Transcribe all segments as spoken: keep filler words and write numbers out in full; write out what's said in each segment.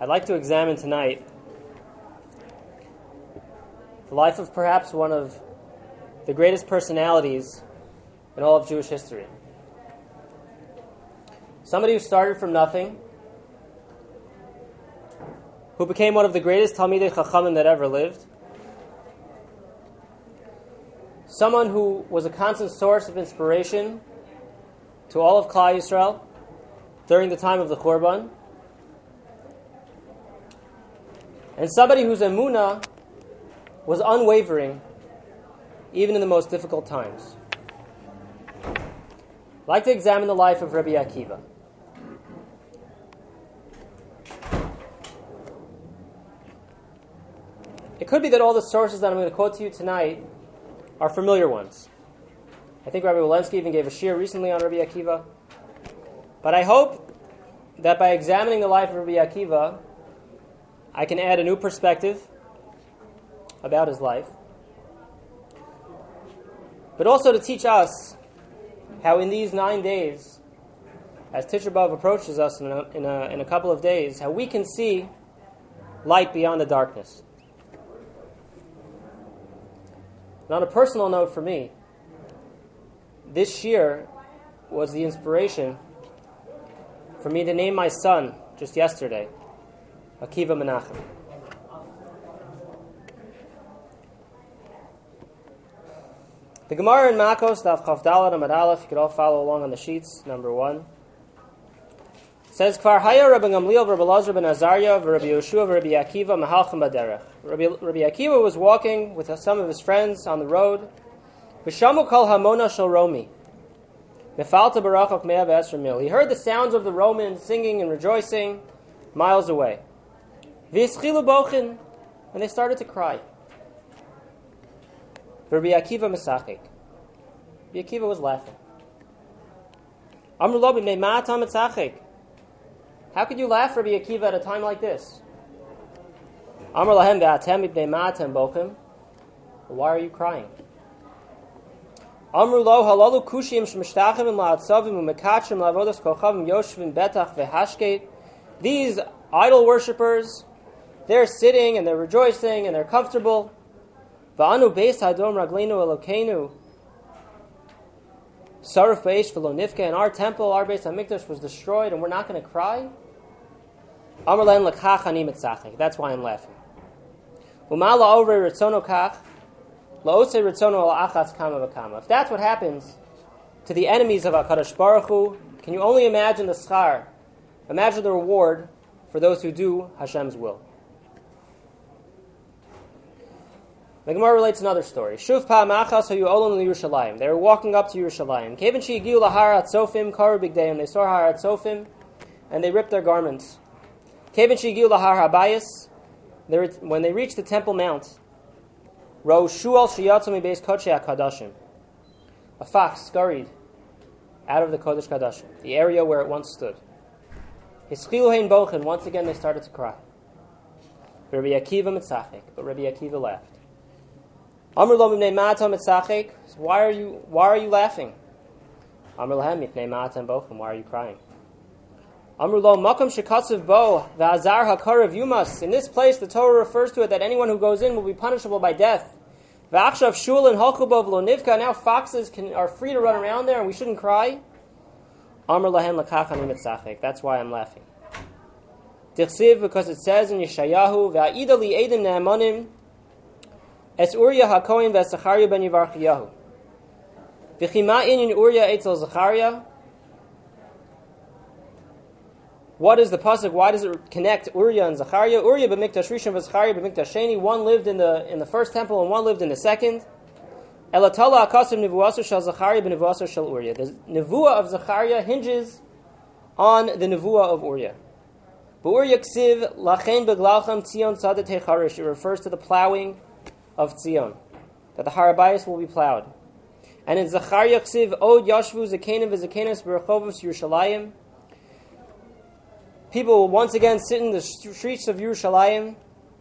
I'd like to examine tonight the life of perhaps one of the greatest personalities in all of Jewish history. Somebody who started from nothing, who became one of the greatest Talmidei Chachamim that ever lived, someone who was a constant source of inspiration to all of Klal Yisrael during the time of the Churban, and somebody whose emunah was unwavering even in the most difficult times. I'd like to examine the life of Rabbi Akiva. It could be that all the sources that I'm going to quote to you tonight are familiar ones. I think Rabbi Walensky even gave a shiur recently on Rabbi Akiva. But I hope that by examining the life of Rabbi Akiva, I can add a new perspective about his life, but also to teach us how in these nine days, as Tisha B'Av approaches us in a, in, a, in a couple of days, how we can see light beyond the darkness. And on a personal note for me, this shiur was the inspiration for me to name my son just yesterday Akiva Menachem. The Gemara in Makos, Daf Chaf Daled Amud Aleph, you could all follow along on the sheets, number one, says, Kvar Haya Rabbi Gamliel, Rabbi Elazar ben Azariah, Rabbi Yoshua, Rabbi Akiva, Mahalchem Baderech. Rabbi Akiva was walking with some of his friends on the road. V'shamu kol hamona shel Romi. Mefalta barachok mea v'esra mil. He heard the sounds of the Romans singing and rejoicing miles away. V'yischilu bochin, and they started to cry. Rabbi Akiva mesachik. Rabbi Akiva was laughing. Amru lo b'nei ma'atam metzachik. How could you laugh, Rabbi Akiva, at a time like this? Amru lahem ve'atem b'nei ma'atam bochim. Why are you crying? Amru lo halalu kushim shmishtachim la'atzavim u'mekachim la'avodas kochavim yoshvim betach ve'hashket. These idol worshippers, they're sitting and they're rejoicing and they're comfortable. Va'anu beis hadom ragleinu elokeinu saruf b'eish v'lo nifke, and our temple, our Beis HaMikdash was destroyed and we're not going to cry? Amar lehem lekach ani mitzachik. That's why I'm laughing. U'ma la'ovrei ritzono kach la'osei ritzono al'achatz kama v'kama. If that's what happens to the enemies of HaKadosh Baruch Hu, can you only imagine the schar, imagine the reward for those who do Hashem's will? The Gemara relates another story. Shuv pa'amachas hayu olon l'Yerushalayim. They were walking up to Yerushalayim. Kevin she'igiu lahar hatzofim karu bigdeim. They saw har hatzofim, and they ripped their garments. Kevin she'igiu lahar habayis. When they reached the Temple Mount, ro shual sheyatzu mibeis kodshei hakadashim. A fox scurried out of the Kodesh Kadashim, the area where it once stood. Hischilu hein bochen. Once again, they started to cry. Rabbi Akiva mitzachik, but Rabbi Akiva laughed. Amr lo mipnei ma'atam mitzachik. Why are you Why are you laughing? Amr lahem mipnei ma'atam bochim. Why are you crying? Amr lo makom shekatzav bo v'azar hakarav yumas. In this place, the Torah refers to it that anyone who goes in will be punishable by death. V'achshav shul and halchu bo v'lo nivka. Now foxes can, are free to run around there, and we shouldn't cry. Amr lahem lekach ani mitzachik. That's why I'm laughing. Tichsiv, because it says in Yeshayahu v'a'ida li edim ne'emanim. Es Uriah HaKohen ve'Zachariah ben Yevarchiyahu. V'chima inyan Uriah etzel Zachariah. What is the pasuk? Why does it connect Uriah and Zachariah? Uriah b'mikdash rishon v'Zachariah b'mikdash sheni. One lived in the in the first temple and one lived in the second. Elatala akasim nevuaso shel Zachariah b'nevuaso shel Uriah. The nevuah of Zachariah hinges on the nevuah of Uriah. B'Uriah ksiv lachen beglalchem tzion tzadet hecharish. It refers to the plowing of Tzion, that the Harabayas will be plowed. And in Zachariah Ksiv, Od Yashvu Zakenim v'Zakenis B'Rechovos Yerushalayim. People will once again sit in the streets of Yerushalayim.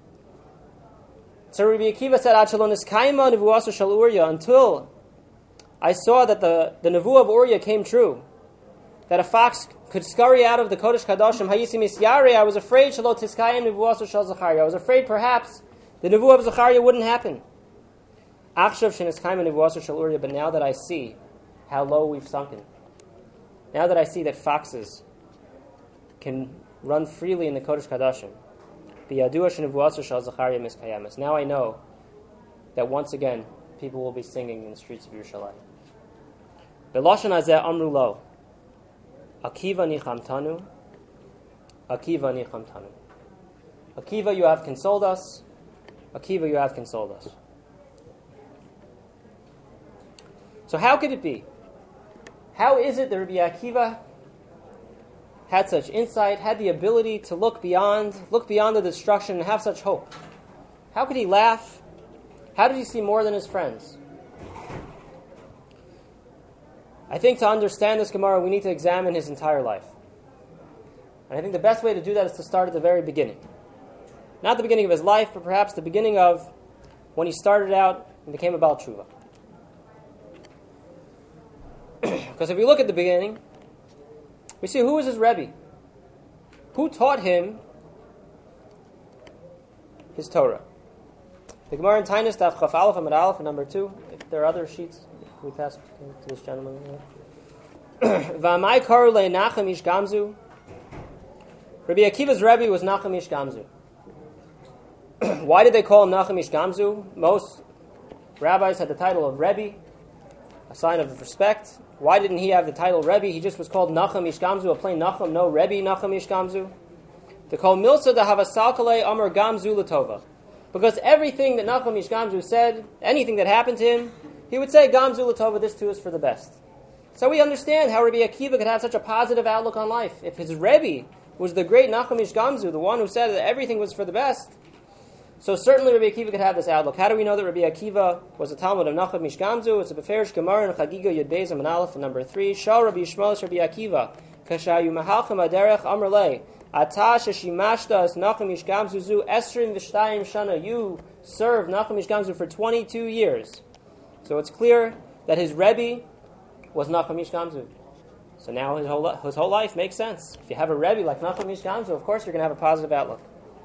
So Rabbi Akiva said, Ad shalonis kaima nevuaso shel Uriah, until I saw that the, the nevuah of Uriah came true. that a fox could scurry out of the Kodesh Kadoshim, Hayisi Misyare, I was afraid Shalot Tiskayim Nevuaso Shal Zachariah. I was afraid perhaps the Nevuah of Zachariah wouldn't happen. Achshav Sheniskayim Nevuaso Shal Uriah, but now that I see how low we've sunken, now that I see that foxes can run freely in the Kodesh Kadoshim, B'yadua Shenevuaso Shal Zachariah Miskayamis, now I know that once again people will be singing in the streets of Yerushalayim. B'lashon hazeh amru lo, Akiva nichamtanu, Akiva nichamtanu. Akiva, you have consoled us. Akiva, you have consoled us. So how could it be? How is it that Rabbi Akiva had such insight, had the ability to look beyond, look beyond the destruction and have such hope? How could he laugh? How did he see more than his friends? I think to understand this Gemara, we need to examine his entire life. And I think the best way to do that is to start at the very beginning. Not the beginning of his life, but perhaps the beginning of when he started out and became a Baal Tshuva. Because if we look at the beginning, we see who was his Rebbe? Who taught him his Torah? The Gemara in Tainus, Daf Chaf Aleph Amud Aleph, number two. If there are other sheets, we pass to this gentleman. V'amai karu le Nachum ish Gamzu. Rabbi Akiva's Rebbe was Nachum ish Gamzu. Why did they call him Nachum ish Gamzu? Most rabbis had the title of Rebbe, a sign of respect. Why didn't he have the title Rebbe? He just was called Nachum ish Gamzu, a plain Nachum, no Rebbe Nachum ish Gamzu. They call Milsa da Havasalkale Amar Gamzu Latova. Because everything that Nachum ish Gamzu said, anything that happened to him, he would say, Gamzu Latova, this too is for the best. So we understand how Rabbi Akiva could have such a positive outlook on life. If his Rebbe was the great Nachum ish Gamzu, the one who said that everything was for the best, so certainly Rabbi Akiva could have this outlook. How do we know that Rabbi Akiva was a Talmud of Nachum ish Gamzu? It's a Beferish Gemara in Chagiga Yud Beis Amud Aleph, number three. Shal Rabbi Yishmael Rabbi Akiva, Kashayu Mahalchem Aderech Amar Le, Ata Sheshimashta as Nachum ish Gamzu Zu Esrim V'Shtayim Shana. You served Nachum ish Gamzu for twenty-two years. So it's clear that his Rebbe was Nachum ish Gamzu. So now his whole his whole life makes sense. If you have a Rebbe like Nachum ish Gamzu, of course you're going to have a positive outlook.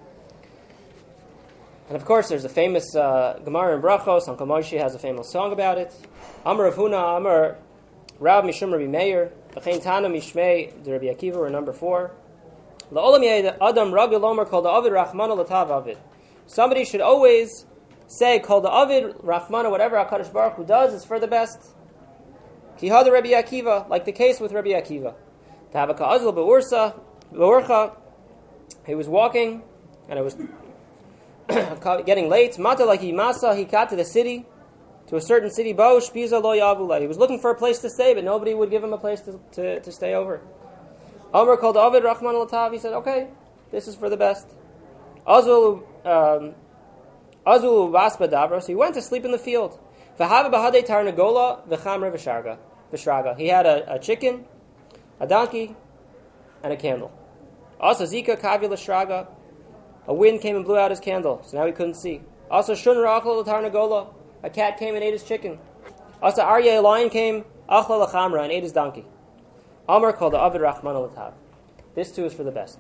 And of course, there's a famous uh, Gemara in Brachos. Uncle Moshe has a famous song about it. Amar Rav Huna, Amar Rab Mishum Rabbi Meir, V'chein Tana Mishmei de Rabbi Akiva were number four. La'olam yeh Adam Ragil Omer Kol Da'avid Rachmana L'tav Avid. Somebody should always say Kol Da'avid Rachmana, whatever HaKadosh Baruch Hu does is for the best. Ki hada Rabbi Akiva, like the case with Rabbi Akiva. Ta'avaka Azl Be'ursa Be'urcha. He was walking, and it was getting late. Mata like he masa, he got to the city, to a certain city. Bo shpiza lo yavula. He was looking for a place to stay, but nobody would give him a place to, to, to stay over. Amr called Ovid Rahman al-Tav. He said, "Okay, this is for the best." Azul um, Azul vaspa dabra. So he went to sleep in the field. V'hava bahadei tarnagola v'chamre v'sharga v'shraga. He had a, a chicken, a donkey, and a candle. Also zika kavila shraga. A wind came and blew out his candle, so now he couldn't see. Also, shun ra'achla l'tarnagola, a cat came and ate his chicken. Also, Aryeh, a lion came, achla l'chamra, and ate his donkey. Amar called the Avid Rahman al-Tav. This too is for the best.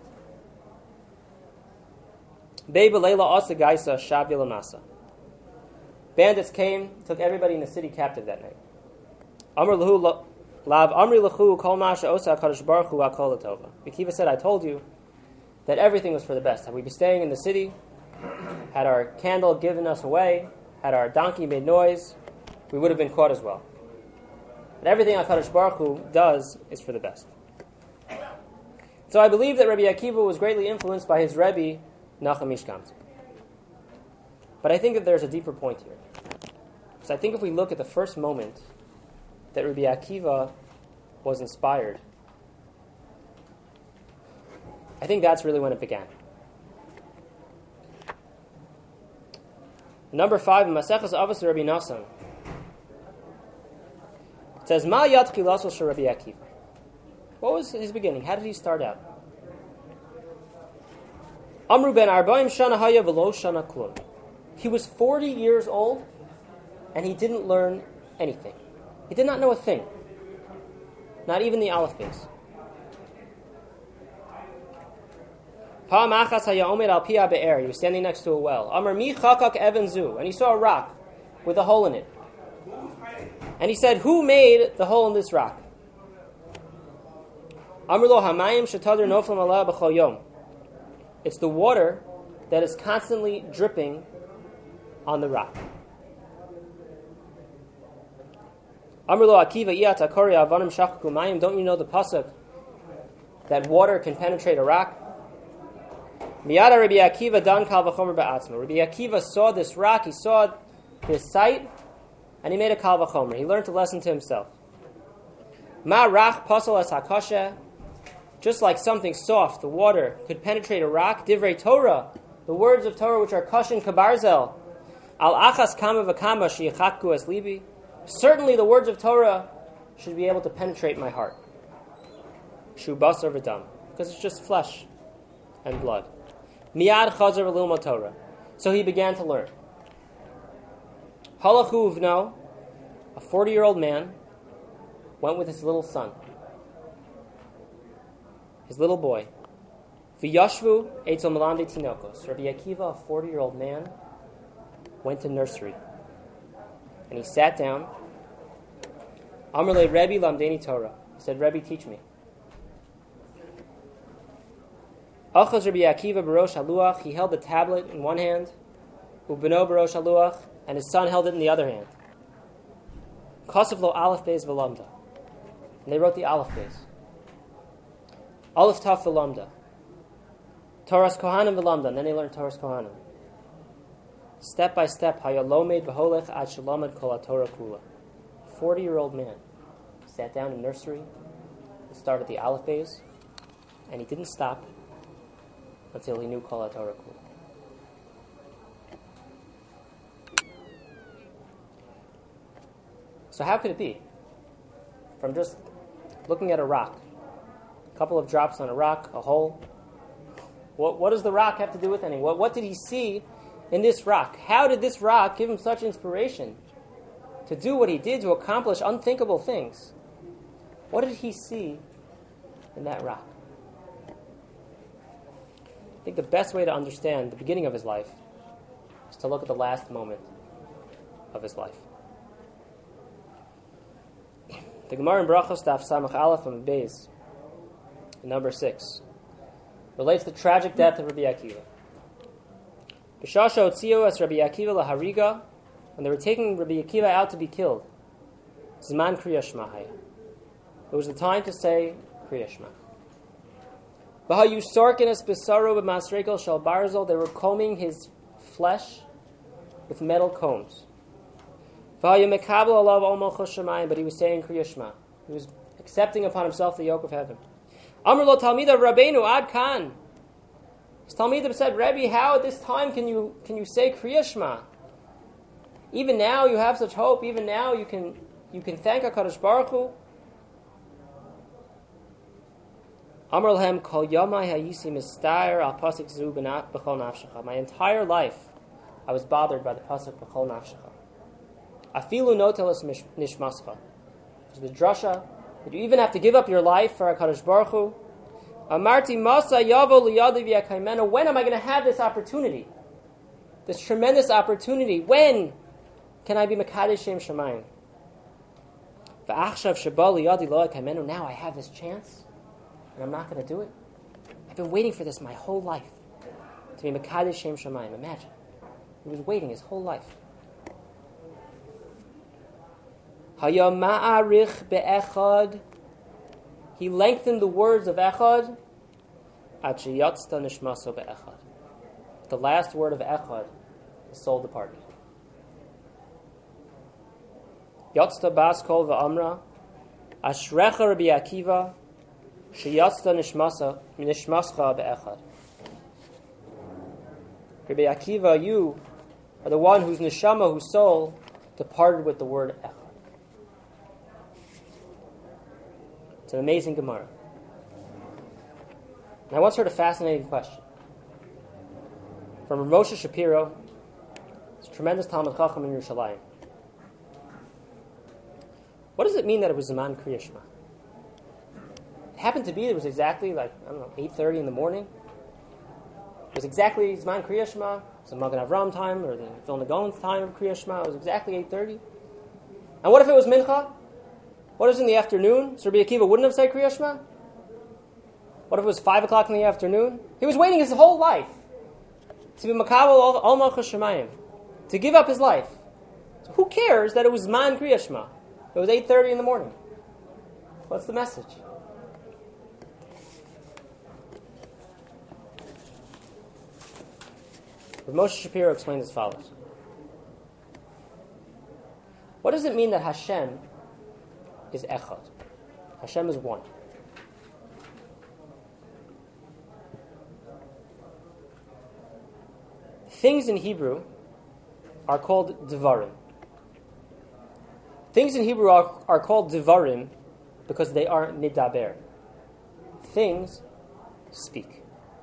Beba leila asa gaisa shavya l'masa. Bandits came, took everybody in the city captive that night. Amar lahu lav amri lahu kol masha osa hakadosh baruch hu akol latova. Akiva said, I told you that everything was for the best. Had we been staying in the city, had our candle given us away, had our donkey made noise, we would have been caught as well. But everything HaKadosh Baruch Hu does is for the best. So I believe that Rabbi Akiva was greatly influenced by his Rebbe, Nachum ish Gamzu. But I think that there's a deeper point here. So I think if we look at the first moment that Rabbi Akiva was inspired, I think that's really when it began. Number five, in Maseches Avos Rabbi Nassan, it says, Ma yat chilaso shel Rabbi Akiva. What was his beginning? How did he start out? Amru ben arba'im shana haya v'lo shana klum. He was forty years old, and he didn't learn anything. He did not know a thing. Not even the Aleph base. Pa'am achas haya omed al pia be'er. He was standing next to a well. Amar mi chakak evan zu. And he saw a rock with a hole in it. And he said, who made the hole in this rock? Amar lo hamayim shetadr noflam ala b'chol yom. It's the water that is constantly dripping on the rock. Amar lo Akiva iyat akori avanim shachaku mayim. Don't you know the pasuk that water can penetrate a rock? Miyada Rabbi Akiva dan kal v'chomer ba'atzma. Rabbi Akiva saw this rock, he saw this sight, and he made a kal v'chomer. He learned a lesson to himself. Ma rach pasal es hakasha. Just like something soft, the water could penetrate a rock. Divrei Torah, the words of Torah which are kashin kabarzel. Al achas kama v'kama sheyichakku es libi. Certainly the words of Torah should be able to penetrate my heart. Shu basar v'dam. Because it's just flesh and blood. Miyad chazar v'lilma Torah. So he began to learn. Halachu uvno, a forty-year-old man, went with his little son, his little boy. V'yashvu eitzel melamdei tinokos. Rabbi Akiva, a forty-year-old man, went to nursery. And he sat down. Amar le Rebbe lamdeni Torah. He said, Rebbe, teach me. Achaz Rabbi Akiva barosh haluach. He held the tablet in one hand. Ubeno barosh haluach. And his son held it in the other hand. Kasav lo aleph beis v'lamda. And they wrote the aleph beis. Aleph taf v'lamda. Toras kohanim v'lamda. And then they learned Toras kohanim. Step by step, hayalomed v'holech ad shalamed kol haTorah kula. Forty-year-old man sat down in nursery and started the aleph beis, and he didn't stop until he knew kol haTorah kula. So how could it be? From just looking at a rock, a couple of drops on a rock, a hole. What, what does the rock have to do with anything? What, what did he see in this rock? How did this rock give him such inspiration to do what he did, to accomplish unthinkable things? What did he see in that rock? I think the best way to understand the beginning of his life is to look at the last moment of his life. The Gemara in Brachos Daf Samach Aleph and Beis, number six, relates the tragic death of Rabbi Akiva. B'shasha otzio es Rabbi Akiva lahariga, when they were taking Rabbi Akiva out to be killed. Zman Kriya Shema haya. It was the time to say Kriya Shema. V'hayu sorkin es b'saro b'masrekel shel barzel. They were combing his flesh with metal combs. But he was saying Kriya Shema. He was accepting upon himself the yoke of heaven. Amr lo Talmida Rabbeinu ad kan. His Talmidim said, Rebbe, how at this time can you can you say Kriya Shema? Even now you have such hope. Even now you can you can thank HaKadosh Baruch Hu. Amr lehem kol yomai hayisi mistayer al pasuk zu b'chol nafshecha. My entire life I was bothered by the pasuk b'chol nafshecha. Afilu notelis nishmascha. It's the drasha that you even have to give up your life for HaKadosh Baruch Hu. Amarti masa yavo liyadi v'yakaymena. When am I going to have this opportunity? This tremendous opportunity. When can I be Mekadesh Shem Shamayim? V'achshav sheba liyadi lo yakaymenu. Now I have this chance, and I'm not going to do it. I've been waiting for this my whole life, to be Mekadesh Shem Shamayim. Imagine. He was waiting his whole life. Haya ma'arich be'echad. He lengthened the words of echad. Ad sheyatzta nishmaso be'echad. The last word of echad, the soul departed. Yatzta bas kol v'amra. Ashrecha Rabbi Akiva. Sheyatzta nishmasa nishmascha be'echad. Rabbi Akiva, you are the one whose neshama, whose soul, departed with the word echad. It's an amazing Gemara. And I once heard a fascinating question from Moshe Shapiro. It's a tremendous Talmud Chacham in Yerushalayim. What does it mean that it was Zaman Kriya Shema? It happened to be, it was exactly like, I don't know, eight thirty in the morning. was exactly Zman Kriya Shema. It was the Magen Avram time or the Vilna Gaon's time of Kriya Shema. It was exactly eight thirty. And what if it was Mincha? What if it was in the afternoon? So Rabbi Akiva wouldn't have said Kriya Shema? What if it was five o'clock in the afternoon? He was waiting his whole life to be Makabel Al Malchus Shemayim, to give up his life. So who cares that it was Zman Kriya Shema? It was eight thirty in the morning. What's the message? Moshe Shapiro explains as follows. What does it mean that Hashem is Echad? Hashem is one. Things in Hebrew are called Devarim. Things in Hebrew are, are called Devarim because they are Nidaber. Things speak.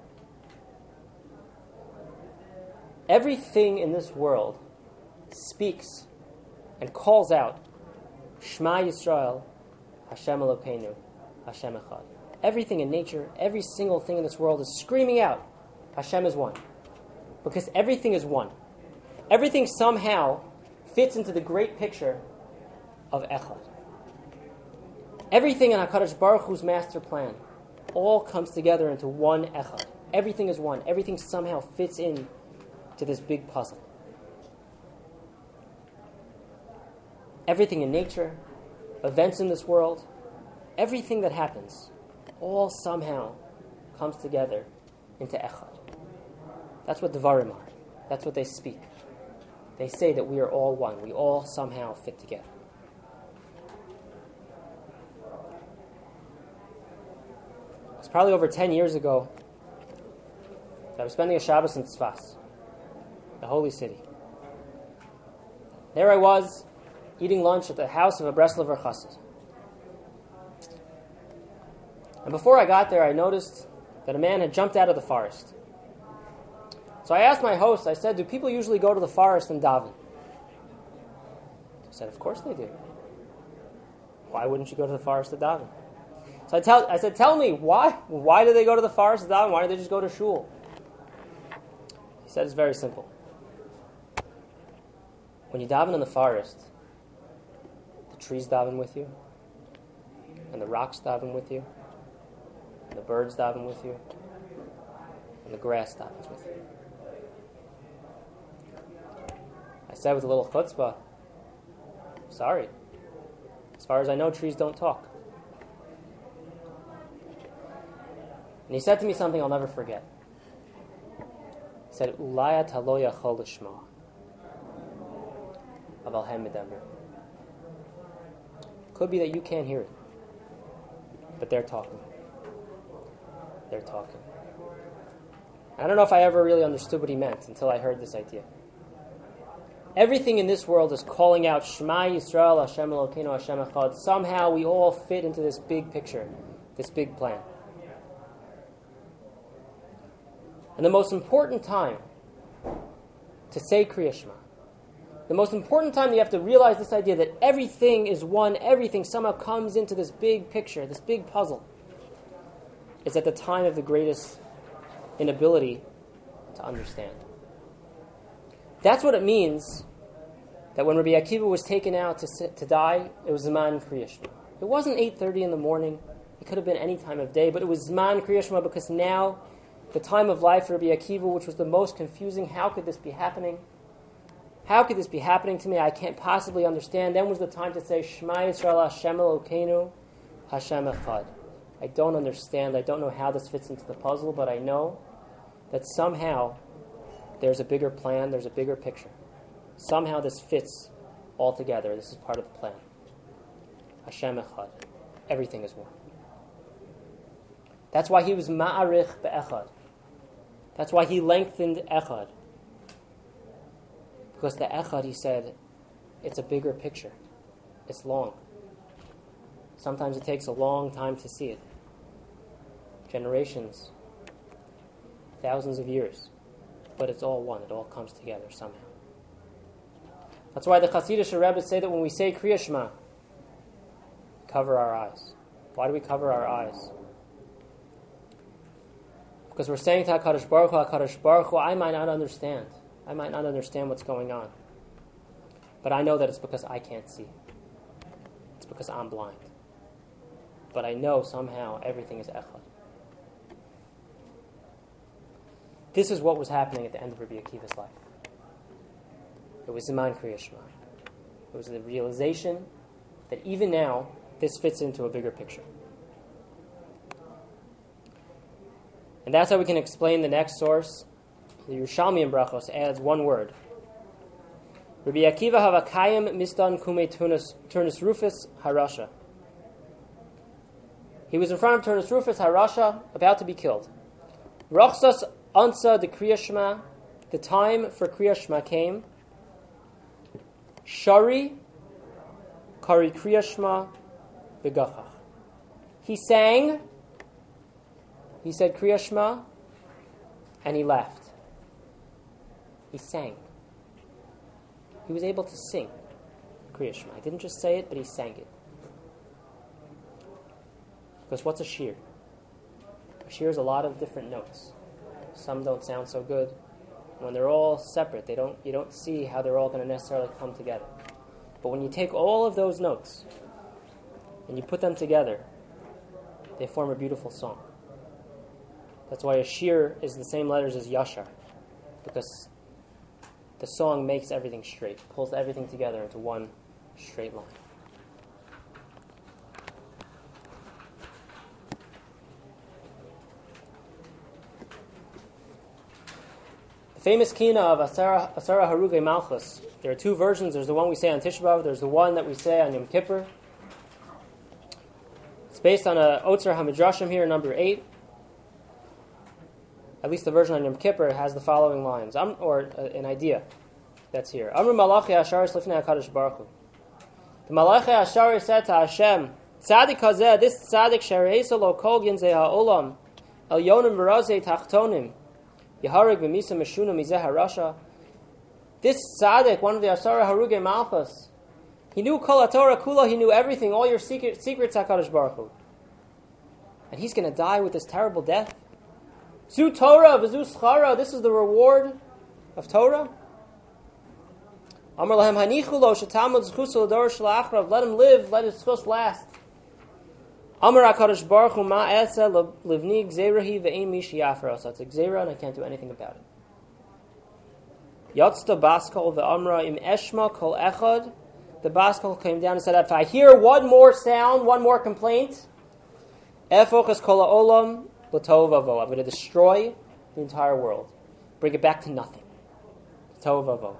Everything in this world speaks and calls out Shema Yisrael, Hashem Elokeinu, Hashem Echad. Everything in nature, every single thing in this world is screaming out Hashem is one. Because everything is one. Everything somehow fits into the great picture of Echad. Everything in HaKadosh Baruch Hu's master plan all comes together into one Echad. Everything is one. Everything somehow fits in to this big puzzle. Everything in nature, events in this world, everything that happens, all somehow comes together into Echad. That's what Devarim are. That's what they speak. They say that we are all one. We all somehow fit together. It was probably over ten years ago that I was spending a Shabbos in Tzfas, the holy city. There I was, eating lunch at the house of a Breslover Chassid. And before I got there, I noticed that a man had jumped out of the forest. So I asked my host, I said, do people usually go to the forest and daven? He said, of course they do. Why wouldn't you go to the forest to daven? So I, tell, I said, tell me, why? Why do they go to the forest to daven? Why do they just go to shul? He said, it's very simple. When you daven in the forest, the trees daven with you, and the rocks daven with you, and the birds daven with you, and the grass davens with you. I said with a little chutzpah, sorry. As far as I know, trees don't talk. And he said to me something I'll never forget. He said, Ulaya talo yachol l'shma, aval hem medaber. Could be that you can't hear it, but they're talking. They're talking. I don't know if I ever really understood what he meant until I heard this idea. Everything in this world is calling out Shema Yisrael, Hashem Elokeinu, Hashem Echad. Somehow we all fit into this big picture, this big plan. And the most important time to say Kriya Shema, the most important time that you have to realize this idea that everything is one, everything somehow comes into this big picture, this big puzzle, is at the time of the greatest inability to understand. That's what it means that when Rabbi Akiva was taken out to sit, to die, it was Zman Kriya Shema. It wasn't eight thirty in the morning. It could have been any time of day, but it was Zman Kriya Shema because now, the time of life for Rabbi Akiva, which was the most confusing, how could this be happening? How could this be happening to me? I can't possibly understand. Then was the time to say, Shema Yisrael Hashem Elokeinu, Hashem Echad. I don't understand. I don't know how this fits into the puzzle, but I know that somehow there's a bigger plan, there's a bigger picture. Somehow this fits all together. This is part of the plan. Hashem Echad. Everything is one. That's why he was ma'arich be'echad. That's why he lengthened echad. Because the echad, he said, it's a bigger picture. It's long. Sometimes it takes a long time to see it. Generations, thousands of years. But it's all one. It all comes together somehow. That's why the Hasidic Rebbe say that when we say Kriya Shema, cover our eyes. Why do we cover our eyes? Because we're saying to HaKadosh Baruch Hu, HaKadosh Baruch Hu, I might not understand. I might not understand what's going on. But I know that it's because I can't see. It's because I'm blind. But I know somehow everything is Echad. This is what was happening at the end of Rabbi Akiva's life. It was Ziman Kriya Shema. It was the realization that even now, this fits into a bigger picture. And that's how we can explain the next source. The Yerushalmi in Brachos adds one word. Rabbi Akiva havakayim misdan kume Turnus Rufus harasha. He was in front of Turnus Rufus harasha, about to be killed. Rachsas ansa de Kriya Shema. The time for Kriya Shema came. Shari kari Kriya Shema v'gachach. He sang. He said Kriya Shema, and he laughed. He sang. He was able to sing Kriya Shema. He didn't just say it, but he sang it. Because what's a shir? A shir is a lot of different notes. Some don't sound so good. When they're all separate, they don't. You don't see how they're all going to necessarily come together. But when you take all of those notes and you put them together, they form a beautiful song. That's why a shir is the same letters as yashar, because the song makes everything straight, pulls everything together into one straight line. The famous kina of Asara, Asara Haruge Malchus, there are two versions. There's the one we say on Tisha B'Av, there's the one that we say on Yom Kippur. It's based on a Otzer HaMidrashim here, number eight. At least the version on Yom Kippur has the following lines, um, or uh, an idea that's here. Amru Malachi Asharis Lifnei HaKadosh Baruch Hu. The Malachi Asharis said to Hashem, Tzadik Hazeh, this Tzadik Shereisa Lo Kol Ginzei HaOlam, El Yonim V'Razei Tachtonim, Yehareg V'Misa Meshuna Mizeh HaRasha. This Tzadik, one of the Asara Haruge Malchus, he knew Kol HaTorah Kula, he knew everything, all your secret, secrets HaKadosh Baruch Hu. And he's going to die with this terrible death? Zu Torah, v'zu schara, this is the reward of Torah. Amar lahem hanichu lo shetamud zchus l'dor shalachrav, let him live, let his zchus last. Amar HaKadosh Baruch Hu ma esa livni gzeirahi ve'ein mi sheyafer osa. It's a gzeira and I can't do anything about it. Yatzta baskol ve'amra im eshma kol echad. The baskol came down and said, if I hear one more sound, one more complaint, efochas kol ha'olam, I'm going to destroy the entire world. Bring it back to nothing. I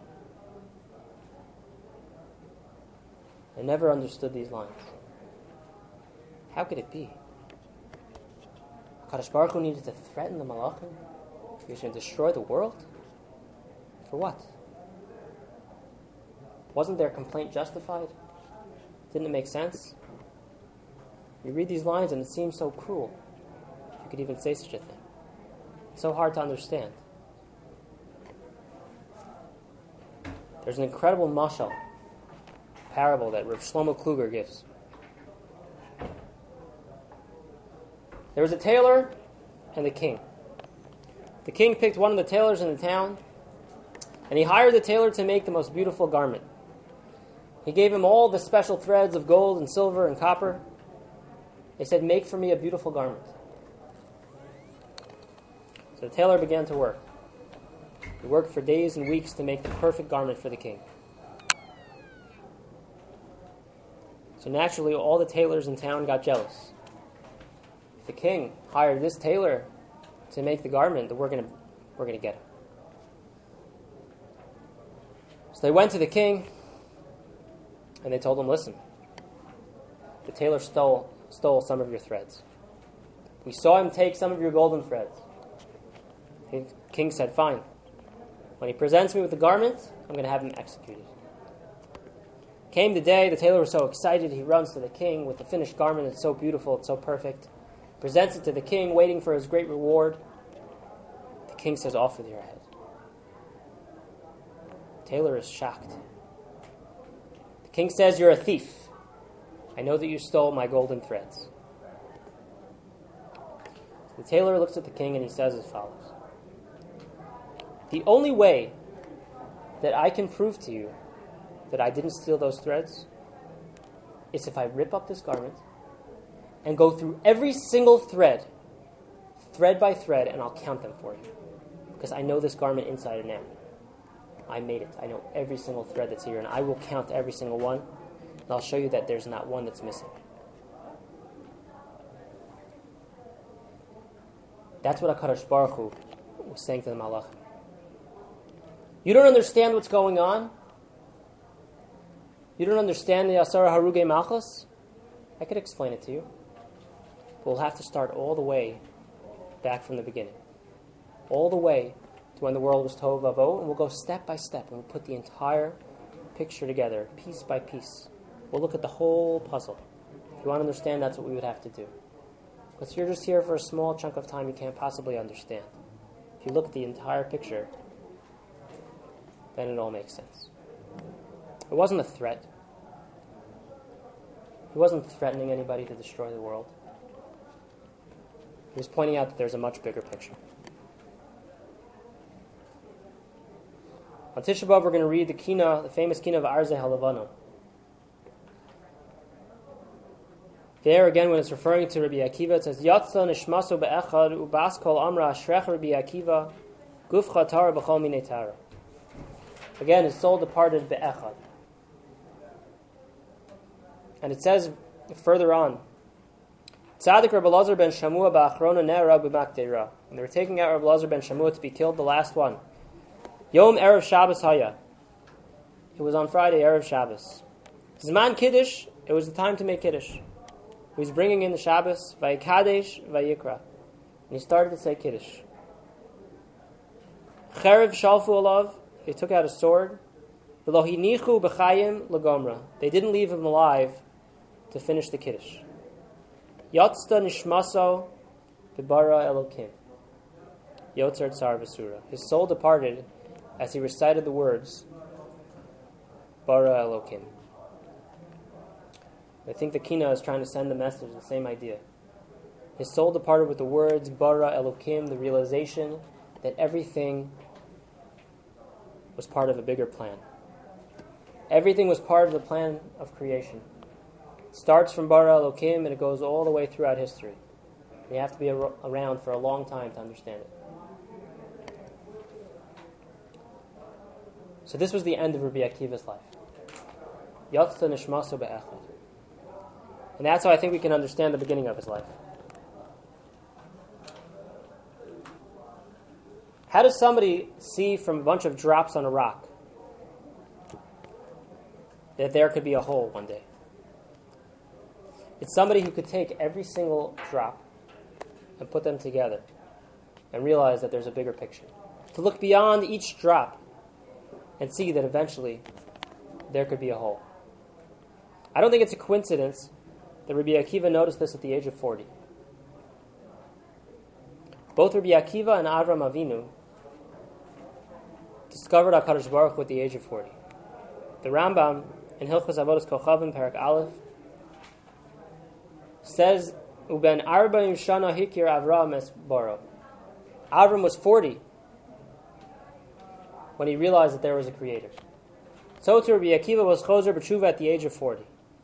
never understood these lines. How could it be? HaKadosh Baruch Hu needed to threaten the Malachim? He was going to destroy the world? For what? Wasn't their complaint justified? Didn't it make sense? You read these lines and it seems so cruel. You could even say such a thing. It's so hard to understand. There's an incredible mashal, parable that Rav Shlomo Kluger gives. There was a tailor and the king. The king picked one of the tailors in the town, and he hired the tailor to make the most beautiful garment. He gave him all the special threads of gold and silver and copper. They said, make for me a beautiful garment. So the tailor began to work. He worked for days and weeks to make the perfect garment for the king. So naturally, all the tailors in town got jealous. If the king hired this tailor to make the garment, then we're going to we're going to get him. So they went to the king, and they told him, listen, the tailor stole stole some of your threads. We saw him take some of your golden threads. The king said, fine. When he presents me with the garment, I'm going to have him executed. Came the day, the tailor was so excited, he runs to the king with the finished garment. It's so beautiful, it's so perfect. Presents it to the king, waiting for his great reward. The king says, off with your head. The tailor is shocked. The king says, you're a thief. I know that you stole my golden threads. The tailor looks at the king and he says as follows: the only way that I can prove to you that I didn't steal those threads is if I rip up this garment and go through every single thread, thread by thread, and I'll count them for you. Because I know this garment inside and out. I made it. I know every single thread that's here, and I will count every single one, and I'll show you that there's not one that's missing. That's what HaKadosh Baruch Hu was saying to the Malach. You don't understand what's going on? You don't understand the Asara Haruge Malchus? I could explain it to you. But we'll have to start all the way back from the beginning. All the way to when the world was Tohu Vavohu, and we'll go step by step, and we'll put the entire picture together, piece by piece. We'll look at the whole puzzle. If you want to understand, that's what we would have to do. Because you're just here for a small chunk of time you can't possibly understand. If you look at the entire picture, then it all makes sense. It wasn't a threat. He wasn't threatening anybody to destroy the world. He was pointing out that there's a much bigger picture. On Tisha B'Av, we're going to read the Kina, the famous Kina of Arzeh HaLevana. There again, when it's referring to Rabbi Akiva, it says, Yatsa nishmaso be'echad ubas kol amra ashrech Rabbi Akiva gufcha tara b'chol minei tara. Again, his soul departed be'echad. And it says further on, Tzadik Rabbi Elazar ben Shamua ba'achrona ne'era b'makdeira. And they were taking out Rabbi Elazar ben Shamua to be killed, the last one. Yom Erev Shabbos Haya. It was on Friday, Erev Shabbos. Zman Kiddush, it was the time to make Kiddush. He was bringing in the Shabbos, Vayikadesh, Vayikra. And he started to say Kiddush. Cherev Shalfu Alav, they took out a sword. V'lo hinichu b'chayim l'gomra. They didn't leave him alive to finish the Kiddush. Yatzta nishmaso b'bara Elokim. Yotzer tsar v'sura. His soul departed as he recited the words Bara Elokim. I think the Kina is trying to send the message, the same idea. His soul departed with the words Bara Elokim, the realization that everything was part of a bigger plan. Everything was part of the plan of creation. It starts from Bara Elokim and it goes all the way throughout history. And you have to be ar- around for a long time to understand it. So this was the end of Rabbi Akiva's life. Yatzta nishmaso be'echad. And that's how I think we can understand the beginning of his life. How does somebody see from a bunch of drops on a rock that there could be a hole one day? It's somebody who could take every single drop and put them together and realize that there's a bigger picture. To look beyond each drop and see that eventually there could be a hole. I don't think it's a coincidence that Rabbi Akiva noticed this at the age of forty. Both Rabbi Akiva and Avram Avinu discovered HaKadosh Baruch Hu at the age of forty. The Rambam in Hilchos Avodas Kochavim, Parak Aleph, says, Uben Arba'im Shana Hikir Avram Es Baro. Avram was forty when he realized that there was a creator. So too Rabbi Akiva was Chozer B'tshuva at the age of forty.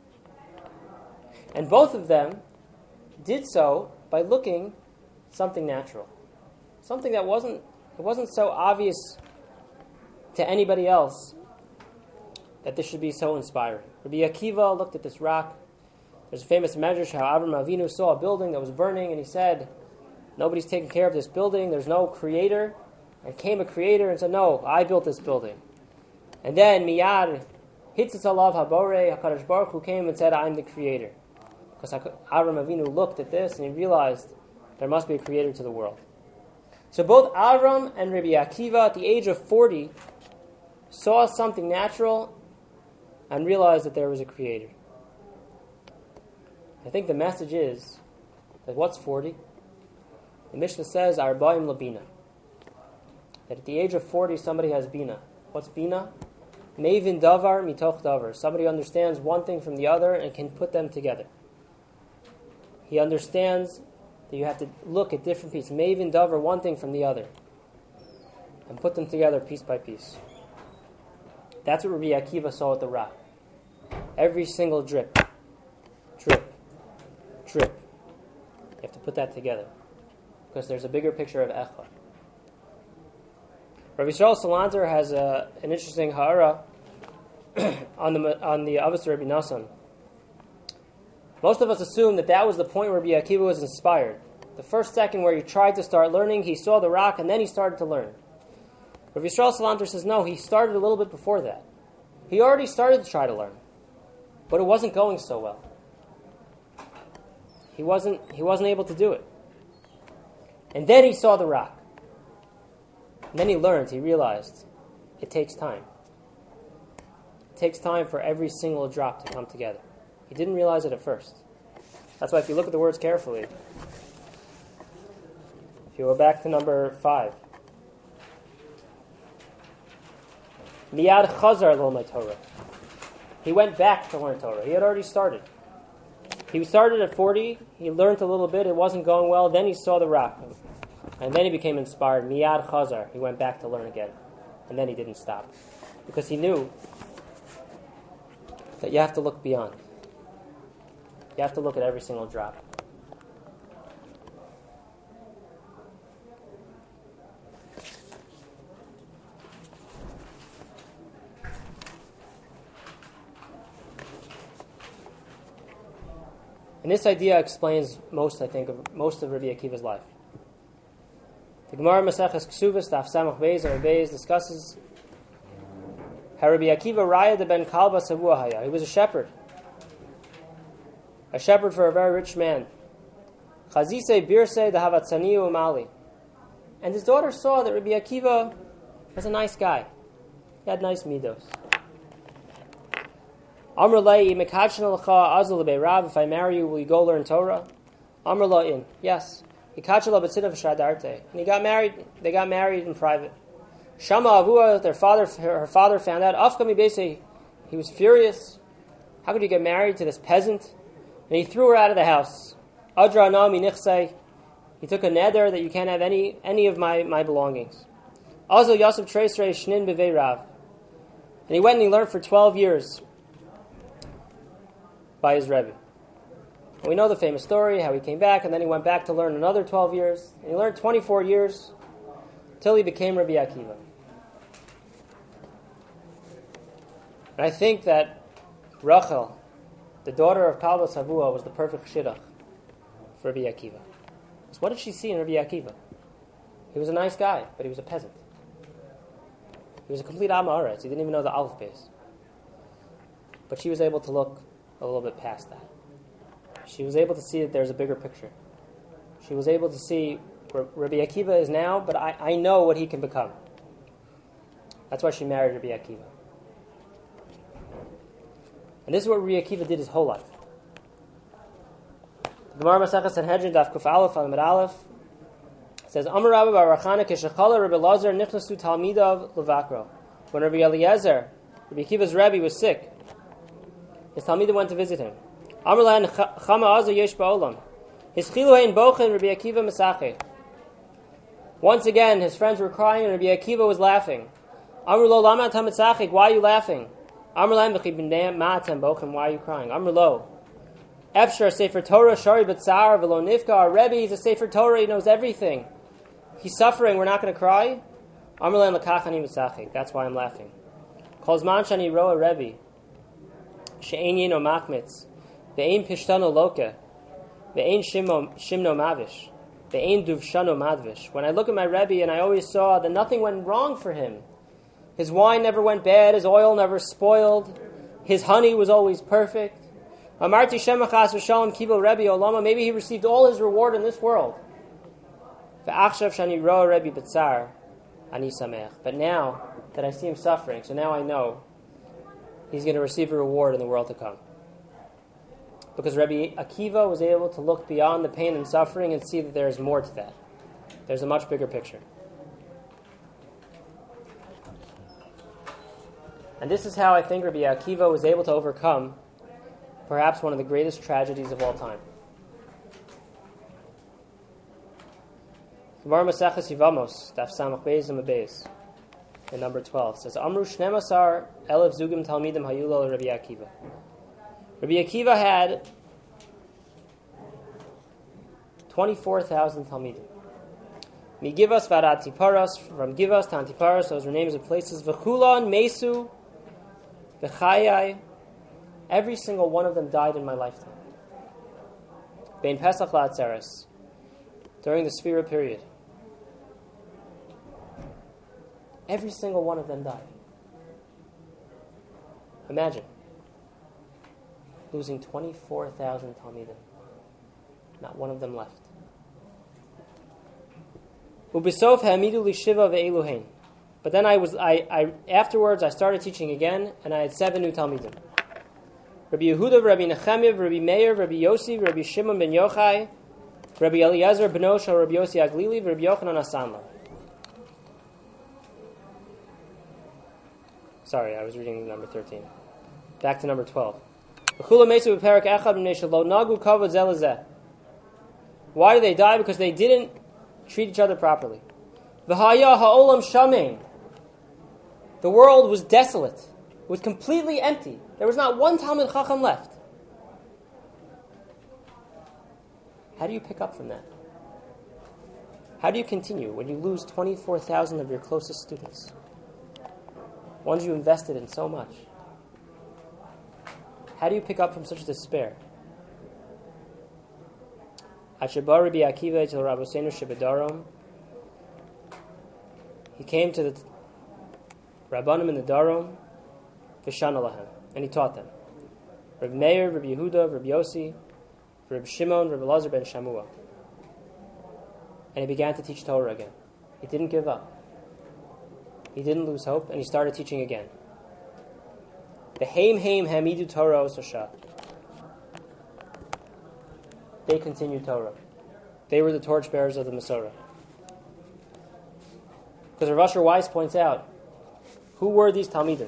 And both of them did so by looking something natural. Something that wasn't it wasn't so obvious to anybody else that this should be so inspiring. Rabbi Akiva looked at this rock. There's a famous medrash how Avram Avinu saw a building that was burning and he said, nobody's taking care of this building, there's no creator. And came a creator and said, no, I built this building. And then Miyad, Hitzitz Alav Habore, HaKadosh Baruch Hu came and said, I'm the creator. Because Avram Avinu looked at this and he realized there must be a creator to the world. So both Avram and Rabbi Akiva at the age of forty saw something natural and realized that there was a creator. I think the message is that what's forty? The Mishnah says, Arba'im Labina. That at the age of forty somebody has Bina. What's Bina? Mevin Davar Mitoch Davar. Somebody understands one thing from the other and can put them together. He understands that you have to look at different pieces, Maven, Dover, one thing from the other, and put them together piece by piece. That's what Rabbi Akiva saw at the rock. Every single drip, drip, drip. You have to put that together, because there's a bigger picture of Echad. Rabbi Yisrael Salanter has a, an interesting ha'ara on the on the Avos Rabbi Nassan. Most of us assume that that was the point where Rabbi Akiva was inspired. The first second where he tried to start learning, he saw the rock, and then he started to learn. Rabbi Yisrael Salanter says, no, he started a little bit before that. He already started to try to learn, but it wasn't going so well. He wasn't, he wasn't able to do it. And then he saw the rock. And then he learned, he realized, it takes time. It takes time for every single drop to come together. He didn't realize it at first. That's why if you look at the words carefully, if you go back to number five, Miyad Chazar Lomad Torah. He went back to learn Torah. He had already started. He started at forty. He learned a little bit. It wasn't going well. Then he saw the rock. And then he became inspired. Miyad Chazar. He went back to learn again. And then he didn't stop. Because he knew that you have to look beyond. You have to look at every single drop. And this idea explains most, I think, of most of Rabbi Akiva's life. The Gemara Maseches Ksuvas, Daf Samach Beis, or Beis, discusses how Rabbi Akiva Raya de Ben Kalba Savua Haya. He was a shepherd. A shepherd for a very rich man. Chazise Birse de Havatzaniu Umali. And his daughter saw that Rabbi Akiva was a nice guy. He had nice midos. Amr Lei, if I marry you, will you go learn Torah? Amr La'in, yes. And he got married. They got married in private. Shama Avua, their father, her father found out. Afkami Bese, he was furious. How could you get married to this peasant? And he threw her out of the house. Adra Nami Nichsei, he took a neder that you can't have any any of my, my belongings. Azal Yosef Treisrei Shnin Bevei Rav, and he went and he learned for twelve years by his Rebbe. And we know the famous story, how he came back, and then he went back to learn another twelve years. And he learned twenty-four years, till he became Rabbi Akiva. And I think that Rachel, the daughter of Kalba Savua, was the perfect shidduch for Rabbi Akiva. So what did she see in Rabbi Akiva? He was a nice guy, but he was a peasant. He was a complete Am Haaretz. He didn't even know the Aleph base. But she was able to look a little bit past that. She was able to see that there's a bigger picture. She was able to see where Rabbi Akiva is now, but I, I know what he can become. That's why she married Rabbi Akiva. And this is what Rabbi Akiva did his whole life. The Gemara Masechah Sanhedrin Daf Kuf Aleph Amud Aleph says, Amar Rabbi Bar Rachana Keshachala Rabbi Lazar Nichnasu Talmidav Levakro. When Rabbi Eliezer, Rabbi Akiva's Rebbe, was sick, his Talmidim went to visit him. Amar Lan Chama Azah Yesh Ba'olam. His Chiluhain Bochen Rabbi Akiva Mesache. Once again, his friends were crying and Rabbi Akiva was laughing. Amar Lo Lama Tamitzachik, why are you laughing? Amar Lan V'chibnei Ma'atem Bochen, why are you crying? Amar Lo. Efshar Sefer Torah Shari B'tzar V'lo Nifka. Our Rebbe, he's a Sefer Torah, he knows everything. He's suffering, we're not going to cry? Amar Lan L'kachani Mesache, that's why I'm laughing. Kolzman Shani Roa Rebbe. She'ein Yino Machmitz. Ve'ein Pishtano Loke. Ve'ein Shimno Mavish. Ve'ein Duvshano Madvish. When I look at my Rebbe and I always saw that nothing went wrong for him. His wine never went bad, his oil never spoiled, his honey was always perfect. Amarti Shemachas V'Shalom Kibo Rebbe Olama. Maybe he received all his reward in this world. Ve'achshav Shani Roa Rebbe B'tzar Ani Samech. But now that I see him suffering, so now I know he's going to receive a reward in the world to come. Because Rabbi Akiva was able to look beyond the pain and suffering and see that there is more to that. There's a much bigger picture. And this is how I think Rabbi Akiva was able to overcome perhaps one of the greatest tragedies of all time. Gemara Maseches Yevamos, Daf Samach Beis and Beis, in number twelve, says, Amru Shnemasar Elef Zugim Talmidim Hayula Rabbi Akiva. Rabbi Akiva had twenty-four thousand Talmidim. Mi Givas V'ad Antiparas, from Givas to Antiparas, those were names of places. V'chulan, Mesu, V'chayai, every single one of them died in my lifetime. Bein Pesach La'atzeres, during the Sphira period. Every single one of them died. Imagine losing twenty-four thousand Talmidim. Not one of them left. Ubisof ha'amidu li shiva ve'eluhein. But then I was, I, I, afterwards I started teaching again, and I had seven new Talmidim. Rabbi Yehuda, Rabbi Nechemiah, Rabbi Meir, Rabbi Yossi, Rabbi Shimon ben Yochai, Rabbi Eliezer beno shel Rabbi Yossi Aglili, Rabbi Yochanan Asanla. Sorry, I was reading number thirteen. Back to number twelve. Why did they die? Because they didn't treat each other properly. The world was desolate. It was completely empty. There was not one Talmid Chacham left. How do you pick up from that? How do you continue when you lose twenty-four thousand of your closest students? Ones you invested in so much. How do you pick up from such despair? Ashabar Rabbi Akiva to Rabbeinu Shebedarom. He came to the Rabbanim in the Darom, V'shana lahem, and he taught them. Rabbi Meir, Rabbi Yehuda, Rabbi Yossi, Rabbi Shimon, Rabbi Elazar ben Shamua. And he began to teach Torah again. He didn't give up. He didn't lose hope, and he started teaching again. The Haim Haim Hamidu Torah Ososha. They continued Torah. They were the torchbearers of the Masorah. Because Rav Asher Weiss points out, who were these Talmidim?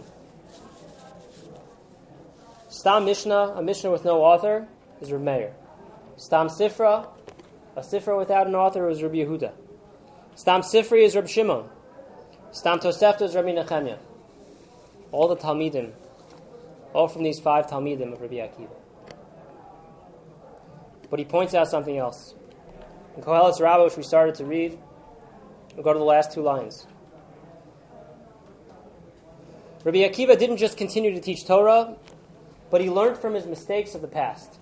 Stam Mishnah, a Mishnah with no author, is Reb Meir. Stam Sifra, a Sifra without an author, is Rabbi Yehuda. Stam Sifri is Reb Shimon. Stam Tosefta is Rabbi Nechemiah. All the Talmidim, all from these five Talmidim of Rabbi Akiva. But he points out something else. In Kohelet's Rabbah, which we started to read, we'll go to the last two lines. Rabbi Akiva didn't just continue to teach Torah, but he learned from his mistakes of the past.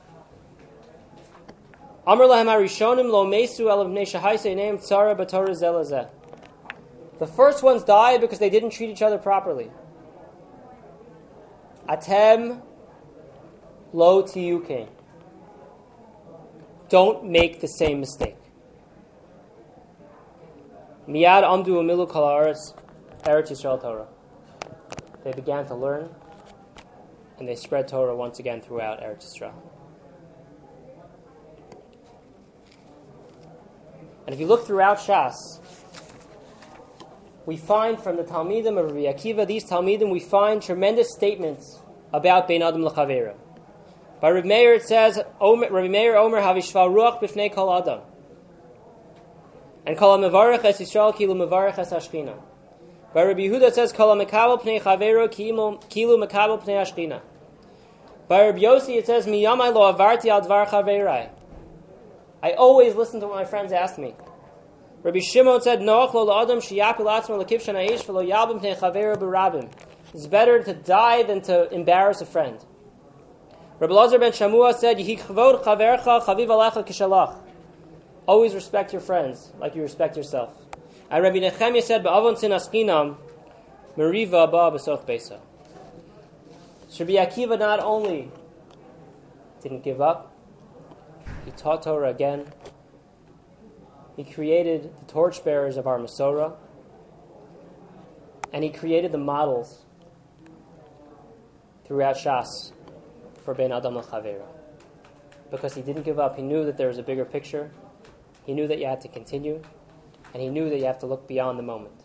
Amar lahem harishonim lo mesu elav bnei shahaisei neim tzara b'torah zelazeh. The first ones died because they didn't treat each other properly. Atem lo tiyukein. Don't make the same mistake. Miyad amdu umilu kol haaretz Eretz Yisrael Torah. They began to learn, and they spread Torah once again throughout Eretz Yisrael. And if you look throughout Shas, we find from the Talmidim of Rabbi Akiva, these Talmidim, we find tremendous statements about Bein Adam L'Chaveiro. By Rabbi Meir it says, Rabbi Meir Omer Havishval Ruach B'fnei Kol Adam. And Kol HaMevarech Es Yisrael Kilu Mevarech Es Hashchina. By Rabbi Yehuda it says, Kol HaMekabel Pnei Chaveiro Kilu Mekabel Pnei Hashchina. By Rabbi Yossi it says, Miyamai Lo Avarti Al Dvar Chaveirai. I always listen to what my friends ask me. Rabbi Shimon said, Noach Lo L'Adam Shiyapil Atzmo L'Kivshan Ha'ish V'Lo Yalbim Pnei Chaveiro B'Rabim. It's better to die than to embarrass a friend. Rabbi Elazar ben Shamua said, Yehi Chavod Chavercha Chaviv Alecha Kishalach. Always respect your friends like you respect yourself. And Rabbi Nechemiah said, Ba'avon Sin Askinam Meriva Ba B'Soch Beisa. So Rabbi Akiva not only didn't give up, he taught Torah again. He created the torchbearers of our Masorah, and he created the models throughout Shas for Bein Adam L'Chaveiro. Because he didn't give up. He knew that there was a bigger picture. He knew that you had to continue. And he knew that you have to look beyond the moment.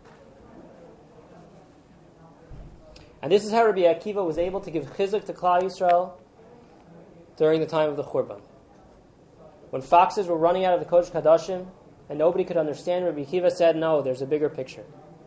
And this is how Rabbi Akiva was able to give chizuk to Klal Yisrael during the time of the Churban. When foxes were running out of the Kodesh Kadashim, and nobody could understand. Rabbi Akiva said, no, there's a bigger picture.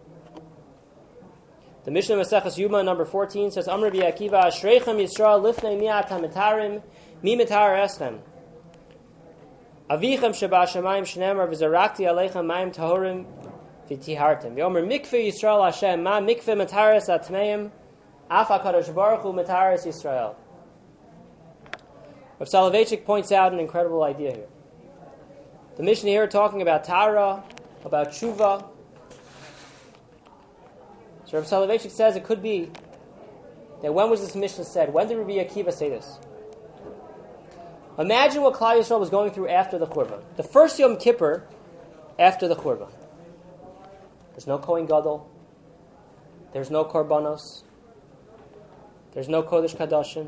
The Mishnah Maseches Yuma number fourteen says, Amr Rabbi Akiva, Ashreichem Yisrael lifnei mi'at hamitarim, mi mitar eschem. Avichem sheba shamayim shneimar v'zarakti aleichem mayim tahorim v'tihartem. V'omer mikveh Yisrael Hashem, ma mikveh mitaris atmeim, af HaKadosh Baruch Hu mitaris Yisrael. Rav Soloveitchik points out an incredible idea here. The Mishnah here talking about Tara, about Tshuva. So Rav Soloveitchik says it could be that when was this Mishnah said? When did Rabbi Akiva say this? Imagine what Klal Yisrael was going through after the Churban. The first Yom Kippur after the Churban. There's no Kohen Gadol. There's no Korbanos. There's no Kodesh Kadashim.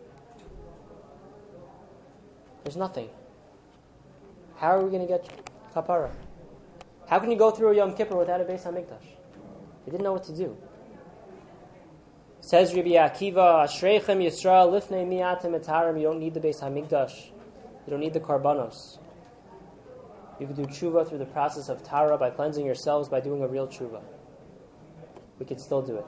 There's nothing. How are we going to get kapara? How can you go through a Yom Kippur without a Beis HaMikdash? They didn't know what to do. Says Rabbi Akiva, Ashreichem Yisrael lifnei mi'atem etarim. You don't need the Beis HaMikdash. You don't need the Karbanos. You can do tshuva through the process of Tara by cleansing yourselves, by doing a real tshuva. We can still do it.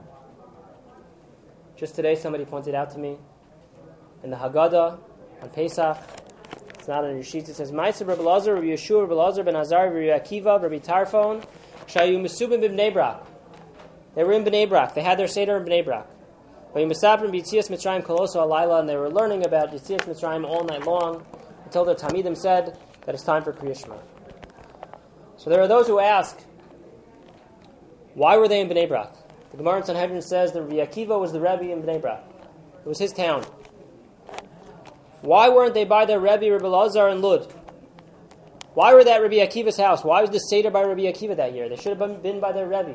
Just today somebody pointed out to me, in the Haggadah, on Pesach, it's not on your sheets, it says, Ma'aseh Rabbi Elazar, Rabbi Yeshua, Rabbi Elazar ben Azar, Rabbi Akiva, Rabbi Tarfon, Shayu Mesubim b'Bnei Brak. They were in Bnei Brak. They had their Seder in Bnei Brak. But Yisaprim b'Yitzias Mitzrayim Koloso Alayla, and they were learning about Yitzias Mitzrayim all night long until the Talmidim said that it's time for Kriya Shema. So there are those who ask, why were they in Bnei Brak? The Gemara in Sanhedrin says that Rabbi Akiva was the Rebbe in Bnei Brak. It was his town. Why weren't they by their Rebbe, Rabbi Elazar in Lud? Why were they at Rabbi Akiva's house? Why was the Seder by Rabbi Akiva that year? They should have been by their Rebbe.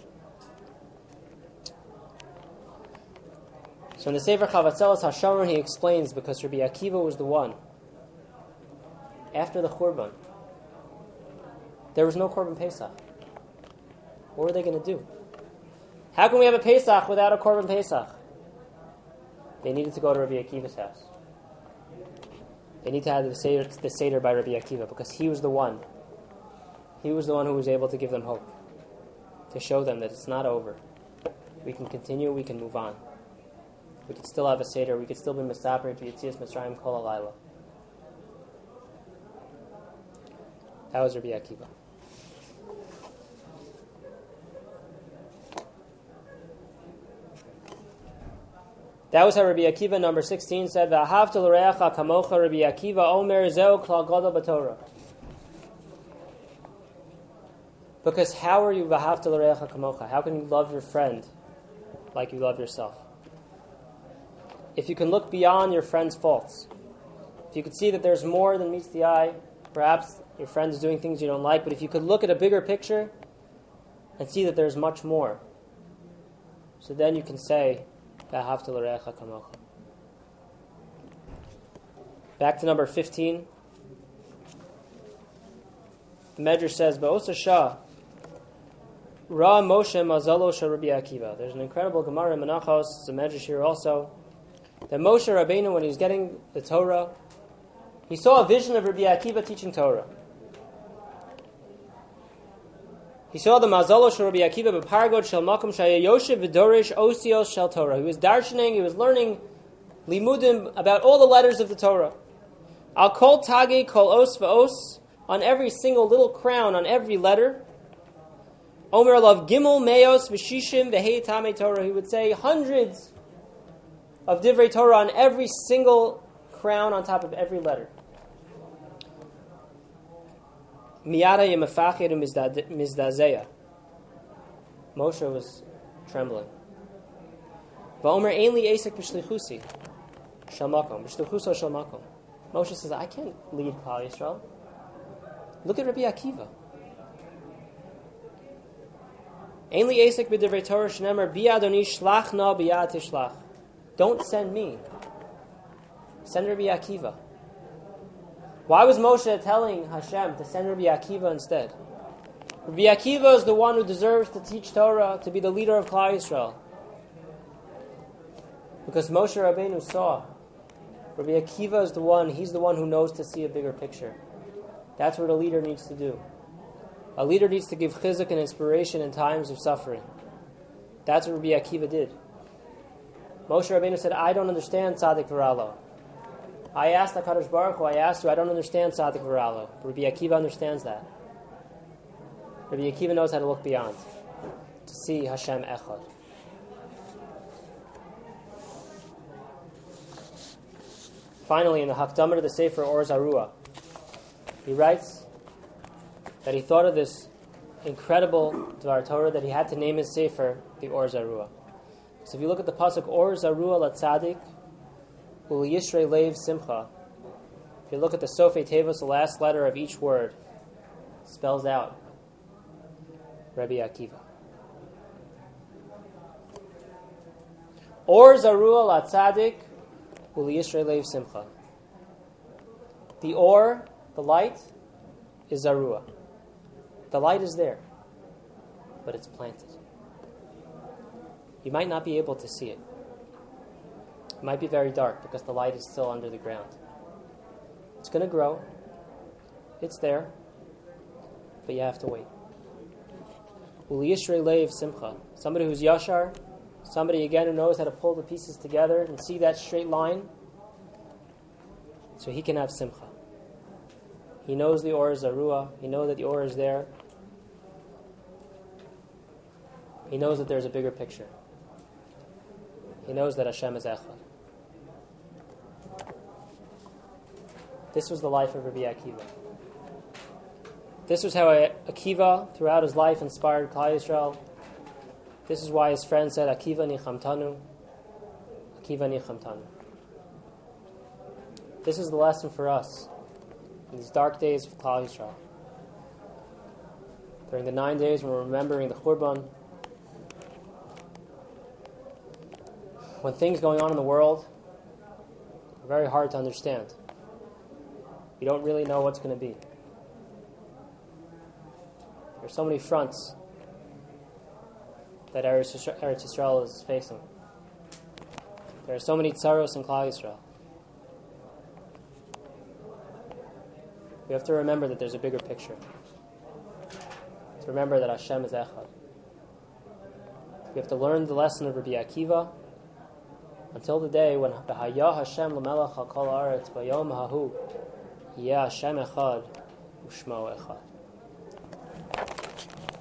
So in the Sefer Chavatzelas HaShamron he explains, because Rabbi Akiva was the one. After the Churban, there was no Korban Pesach. What were they going to do? How can we have a Pesach without a Korban Pesach? They needed to go to Rabbi Akiva's house. They need to have the Seder, the Seder by Rabbi Akiva, because he was the one. He was the one who was able to give them hope, to show them that it's not over. We can continue, we can move on. We can still have a Seder, we can still be Misaper to Yitzias Mitzrayim Kol Alayla. That was Rabbi Akiva. That was how Rabbi Akiva, number sixteen, said, V'ahavta l'reacha kamocha Rabbi Akiva omer zeo klal gadol b'Torah. Because how are you v'ahavta l'reacha kamocha? How can you love your friend like you love yourself? If you can look beyond your friend's faults, if you could see that there's more than meets the eye, perhaps your friend is doing things you don't like, but if you could look at a bigger picture and see that there's much more, so then you can say, Back to number fifteen. The Medrash says, Ba'osa Shah, Ra Moshe Mazalo Shah Rabbi Akiva. There's an incredible Gemara in Menachos, it's a Medrash here also, that Moshe Rabbeinu, when he was getting the Torah, he saw a vision of Rabbi Akiva teaching Torah. He saw the Mazalo Shel Rabbi Akiva b'Pargod Shel Makom Shaya Yoshev v'Dorish Osios Shel Torah. He was darshaning, he was learning limudim about all the letters of the Torah. Al kol tagi kol os v'os, on every single little crown, on every letter. Omer alav gimel meos v'shishim v'hei tamei Torah. He would say hundreds of divrei Torah on every single crown, on top of every letter. Miyada yemafached mizdazeya. Moshe was trembling. Va'omer ein li esek b'shlichusi shel makom, b'shlichuso shel makom. Moshe says, I can't lead Klal Yisrael. Look at Rabbi Akiva. Ein li esek b'divrei Torah shneimar bi Adoni shlach na biyad tishlach. Don't send me. Send Rabbi Akiva. Why was Moshe telling Hashem to send Rabbi Akiva instead? Rabbi Akiva is the one who deserves to teach Torah, to be the leader of Klal Yisrael. Because Moshe Rabbeinu saw, Rabbi Akiva is the one, he's the one who knows to see a bigger picture. That's what a leader needs to do. A leader needs to give chizuk and inspiration in times of suffering. That's what Rabbi Akiva did. Moshe Rabbeinu said, I don't understand Tzaddik V'Ralo. I asked HaKadosh Baruch Hu, I asked you, I don't understand Tzaddik V'Ralo. Rabbi Akiva understands that. Rabbi Akiva knows how to look beyond, to see Hashem Echad. Finally, in the Hakdamah to the Sefer Or Zarua, he writes that he thought of this incredible Dvar Torah that he had to name his Sefer the Or Zarua. So if you look at the pasuk Or Zarua LaTzadik Ul Yishrei Leiv Simcha, if you look at the Sofei Tevos, the last letter of each word spells out Rabbi Akiva. Or Zarua LaTzadik Ul Yishrei Leiv Simcha. The Or, the light, is Zarua. The light is there, but it's planted. You might not be able to see it. It might be very dark because the light is still under the ground. It's going to grow. It's there, but you have to wait. Ul Yishrei Leiv Simcha. Somebody who's Yashar, somebody again who knows how to pull the pieces together and see that straight line, so he can have Simcha. He knows the Or is Zarua. He knows that the Or is there. He knows that there's a bigger picture. He knows that Hashem is Echad. This was the life of Rabbi Akiva. This was how Akiva, throughout his life, inspired Klal Yisrael. This is why his friend said, Akiva nichamtanu. Akiva nichamtanu. This is the lesson for us in these dark days of Klal Yisrael. During the nine days when we're remembering the Churban, when things going on in the world are very hard to understand. You don't really know what's going to be. There's so many fronts that Eretz Yisrael is facing. There are so many tzaros in Klal Yisrael. We have to remember that there's a bigger picture. To remember that Hashem is Echad. We have to learn the lesson of Rabbi Akiva until the day when B'haya Hashem l'melech ha'kol haaretz b'yom hahu yeh Hashem Echad u'shmo Echad.